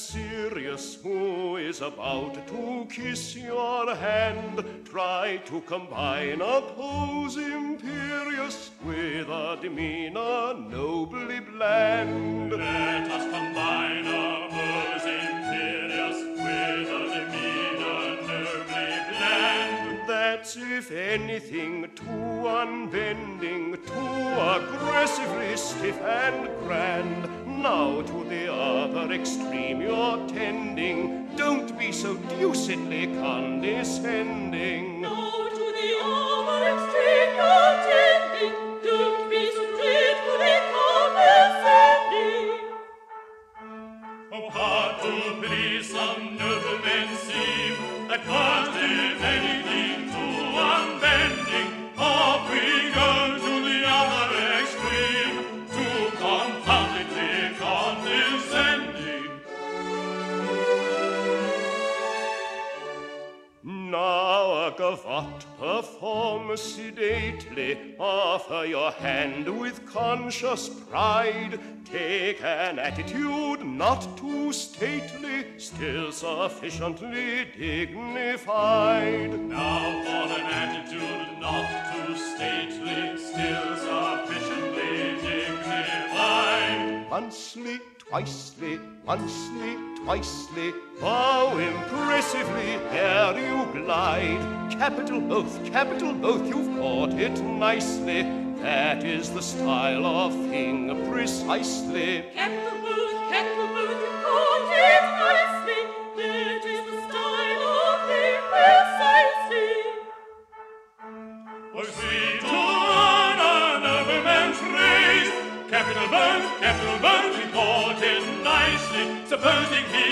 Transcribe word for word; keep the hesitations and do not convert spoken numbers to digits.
serious, who is about to kiss your hand, try to combine a pose imperious with a demeanor nobly bland. Let us combine a pose imperious with a demeanor nobly bland. That's if anything too unbending, too aggressively stiff and grand. Now to the other extreme you're tending, don't be so deucedly condescending. Now to the other extreme you're tending, don't be so dreadfully condescending. Oh, hard to please some noblemen seem, that can't do anything too unbending. Off we go to the other extreme, too confoundedly condescending. Now a gavotte perform sedately, offer your hand with conscious pride. Take an attitude not too stately, still sufficiently dignified. Now for an attitude not too stately, still sufficiently dignified. Oncely, twicely, oncely, twicely, bow impressively ere you glide. Capital both, capital both, you've caught it nicely. That is the style of thing precisely. Capital boot, capital boot, you caught it nicely. That is the style of thing precisely. Oh, sweet to earn a nobleman's praise. Capital both, capital both, we caught it nicely. Supposing he